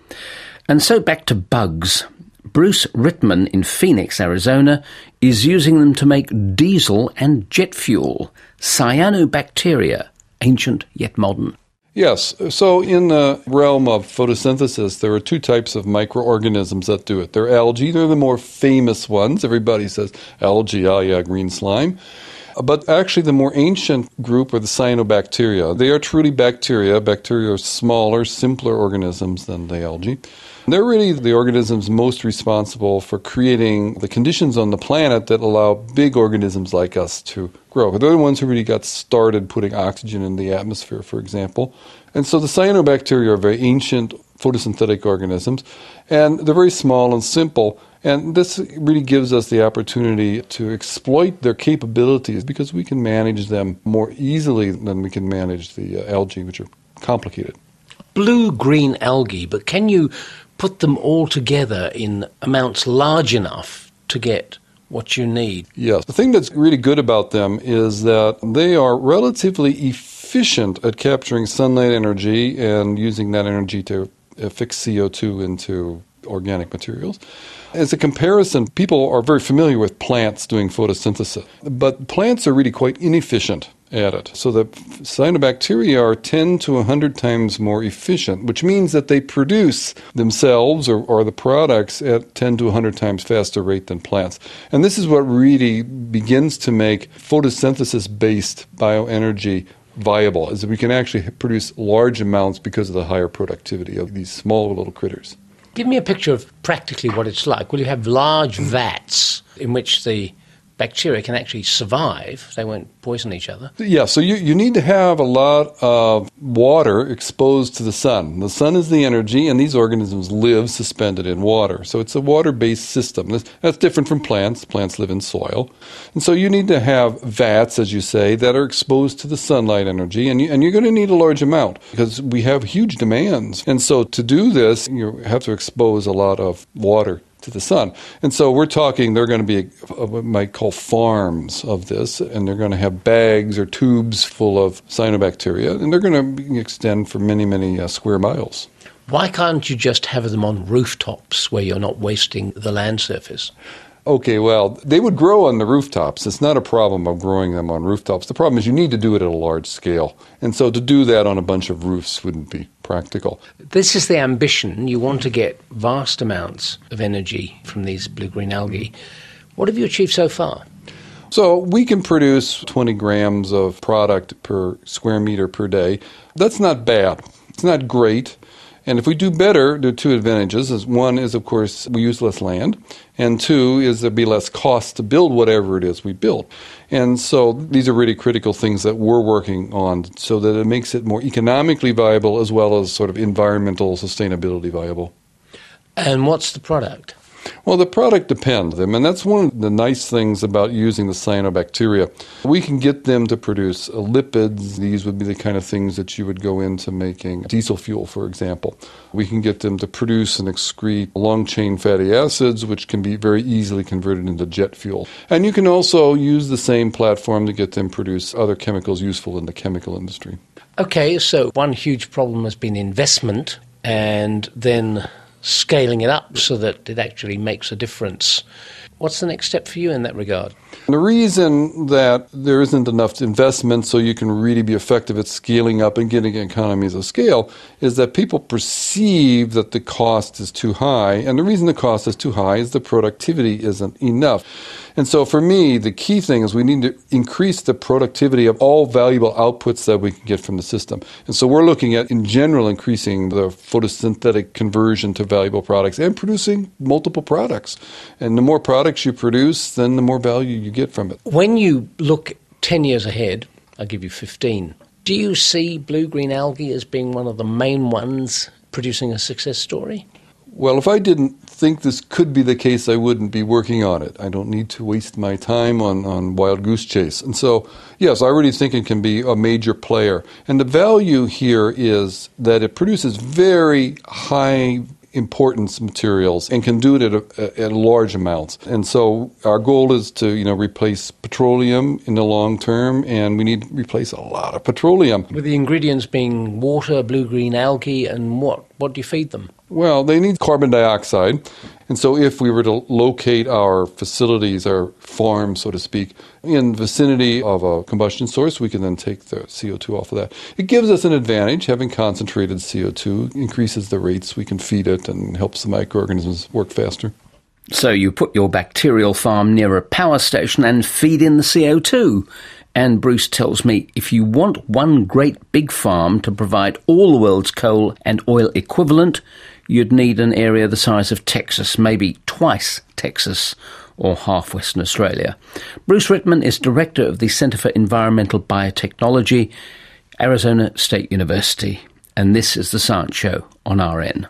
And so back to bugs. Bruce Rittman in Phoenix, Arizona, is using them to make diesel and jet fuel. Cyanobacteria, ancient yet modern. Yes. So in the realm of photosynthesis, there are two types of microorganisms that do it. They're algae. They're the more famous ones. Everybody says algae, oh yeah, green slime. But actually the more ancient group are the cyanobacteria. They are truly bacteria. Bacteria are smaller, simpler organisms than the algae. They're really the organisms most responsible for creating the conditions on the planet that allow big organisms like us to grow. They're the ones who really got started putting oxygen in the atmosphere, for example. And so the cyanobacteria are very ancient photosynthetic organisms, and they're very small and simple. And this really gives us the opportunity to exploit their capabilities because we can manage them more easily than we can manage the algae, which are complicated. Blue-green algae, but can you put them all together in amounts large enough to get what you need? Yes. The thing that's really good about them is that they are relatively efficient at capturing sunlight energy and using that energy to fix CO2 into organic materials. As a comparison, people are very familiar with plants doing photosynthesis, but plants are really quite inefficient at it. So the cyanobacteria are 10 to 100 times more efficient, which means that they produce themselves or the products at 10 to 100 times faster rate than plants. And this is what really begins to make photosynthesis-based bioenergy viable, is that we can actually produce large amounts because of the higher productivity of these small little critters. Give me a picture of practically what it's like. Will you have large vats in which the bacteria can actually survive? They won't poison each other. Yeah, so you need to have a lot of water exposed to the sun. The sun is the energy, and these organisms live suspended in water. So it's a water-based system. That's different from plants. Plants live in soil. And so you need to have vats, as you say, that are exposed to the sunlight energy, and you're going to need a large amount because we have huge demands. And so to do this, you have to expose a lot of water to the sun. And so we're talking, they're going to be what we might call farms of this, and they're going to have bags or tubes full of cyanobacteria, and they're going to extend for many, many square miles. Why can't you just have them on rooftops where you're not wasting the land surface? Okay, well, they would grow on the rooftops. It's not a problem of growing them on rooftops. The problem is you need to do it at a large scale. And so to do that on a bunch of roofs wouldn't be practical. This is the ambition. You want to get vast amounts of energy from these blue-green algae. What have you achieved so far? So we can produce 20 grams of product per square meter per day. That's not bad. It's not great. And if we do better, there are two advantages. One is, of course, we use less land. And two is there'll be less cost to build whatever it is we build. And so these are really critical things that we're working on so that it makes it more economically viable as well as sort of environmental sustainability viable. And what's the product? Well, the product depends. And that's one of the nice things about using the cyanobacteria. We can get them to produce lipids. These would be the kind of things that you would go into making diesel fuel, for example. We can get them to produce and excrete long-chain fatty acids, which can be very easily converted into jet fuel. And you can also use the same platform to get them to produce other chemicals useful in the chemical industry. Okay, so one huge problem has been investment and then scaling it up so that it actually makes a difference. What's the next step for you in that regard? The reason that there isn't enough investment so you can really be effective at scaling up and getting economies of scale is that people perceive that the cost is too high. And the reason the cost is too high is the productivity isn't enough. And so for me, the key thing is we need to increase the productivity of all valuable outputs that we can get from the system. And so we're looking at, in general, increasing the photosynthetic conversion to valuable products and producing multiple products. And the more products you produce, then the more value you get from it. When you look 10 years ahead, I'll give you 15, do you see blue-green algae as being one of the main ones producing a success story? Well, if I didn't think this could be the case, I wouldn't be working on it. I don't need to waste my time on wild goose chase. And so, yes, I really think it can be a major player. And the value here is that it produces very high importance materials and can do it at large amounts. And so our goal is to, replace petroleum in the long term, and we need to replace a lot of petroleum. With the ingredients being water, blue-green algae, and what? What do you feed them? Well, they need carbon dioxide. And so if we were to locate our facilities, our farms, so to speak, in the vicinity of a combustion source, we can then take the CO2 off of that. It gives us an advantage. Having concentrated CO2 increases the rates we can feed it and helps the microorganisms work faster. So you put your bacterial farm near a power station and feed in the CO2. And Bruce tells me if you want one great big farm to provide all the world's coal and oil equivalent, you'd need an area the size of Texas, maybe twice Texas or half Western Australia. Bruce Rittman is director of the Centre for Environmental Biotechnology, Arizona State University. And this is The Science Show on RN.